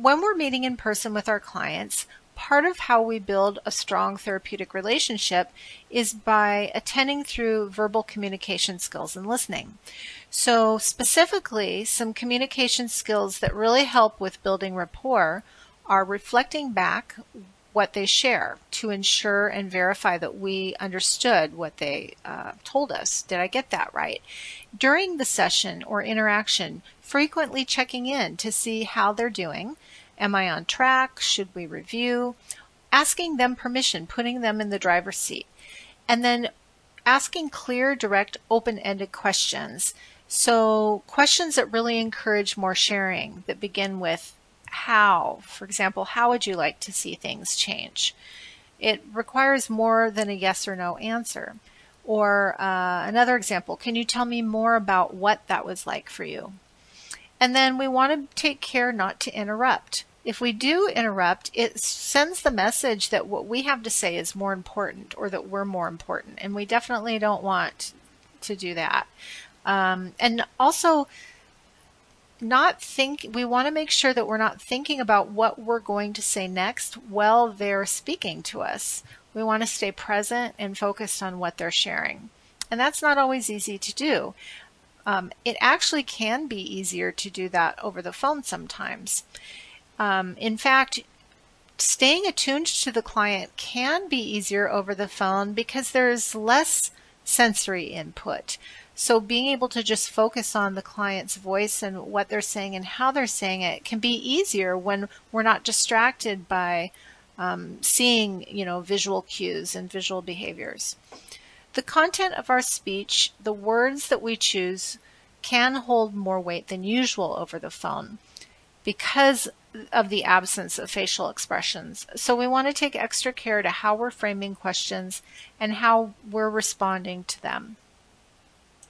when we're meeting in person with our clients, part of how we build a strong therapeutic relationship is by attending through verbal communication skills and listening. So specifically, some communication skills that really help with building rapport are reflecting back what they share to ensure and verify that we understood what they told us. Did I get that right? During the session or interaction, frequently checking in to see how they're doing. Am I on track? Should we review? Asking them permission, putting them in the driver's seat. And then asking clear, direct, open-ended questions. So questions that really encourage more sharing, that begin with how. For example, how would you like to see things change? It requires more than a yes or no answer. Or another example, can you tell me more about what that was like for you? And then we want to take care not to interrupt. If we do interrupt, it sends the message that what we have to say is more important, or that we're more important. And we definitely don't want to do that. And also, we want to make sure that we're not thinking about what we're going to say next while they're speaking to us. We want to stay present and focused on what they're sharing. And that's not always easy to do. It actually can be easier to do that over the phone sometimes. In fact, staying attuned to the client can be easier over the phone because there's less sensory input. So being able to just focus on the client's voice and what they're saying and how they're saying it can be easier when we're not distracted by seeing, visual cues and visual behaviors. The content of our speech, the words that we choose, can hold more weight than usual over the phone because of the absence of facial expressions. So we want to take extra care to how we're framing questions and how we're responding to them.